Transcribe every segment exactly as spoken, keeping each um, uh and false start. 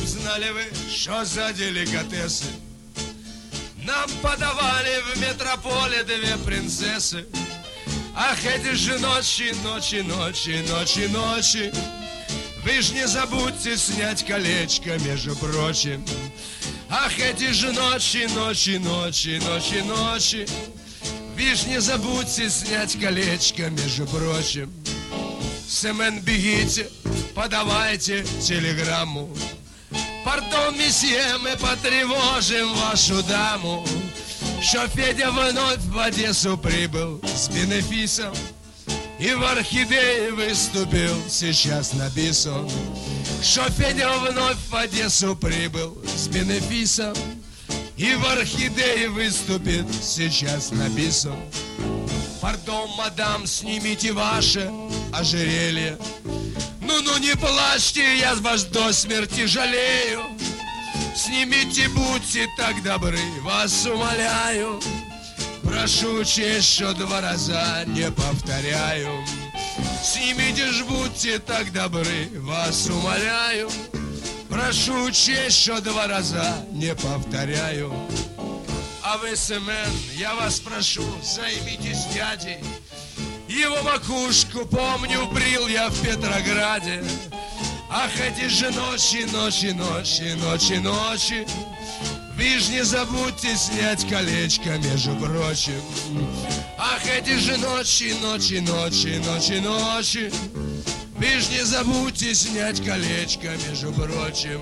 б знали вы, что за деликатесы нам подавали в метрополе две принцессы. Ах, эти же ночи, ночи, ночи, ночи, ночи. Вы ж не забудьте снять колечко, между прочим. Ах, эти же ночи, ночи, ночи, ночи, ночи. Вы ж не забудьте снять колечко, между прочим. Семен, бегите, подавайте телеграмму. Пардон, месье, мы потревожим вашу даму, что Федя вновь в Одессу прибыл с бенефисом и в Орхидее выступил сейчас на бису. Что Федя вновь в Одессу прибыл с бенефисом и в Орхидее выступит сейчас на бису. Пардон, мадам, снимите ваше ожерелье. Ну-ну, не плачьте, я вас до смерти жалею. Снимите, будьте так добры, вас умоляю. Прошу честь, что два раза не повторяю. Снимите ж, будьте так добры, вас умоляю. Прошу честь, что два раза не повторяю. А вы, Семен, я вас прошу, займитесь дядей. Его макушку, помню, брил я в Петрограде. Ах, эти же ночи, ночи, ночи, ночи, ночи. Вы ж не забудьте снять колечко, между прочим. Ах, эти же ночи, ночи, ночи, ночи, ночи. Вы ж не забудьте снять колечко, между прочим.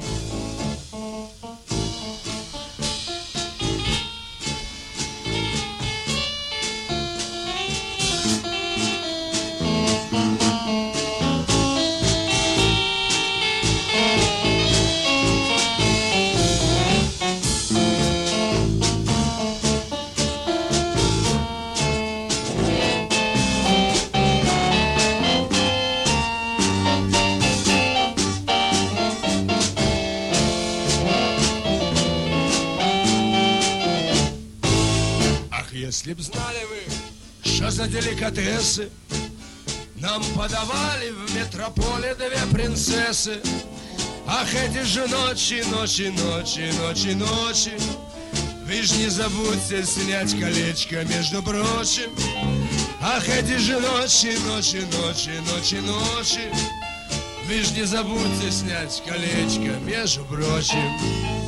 Если б знали вы, что за деликатесы нам подавали в метрополе две принцессы. Ах, эти же ночи, ночи, ночи, ночи, ночи. Вы ж не забудьте снять колечко, между прочим. Ах, эти же ночи, ночи, ночи, ночи, ночи. Вы ж не забудьте снять колечко, между прочим.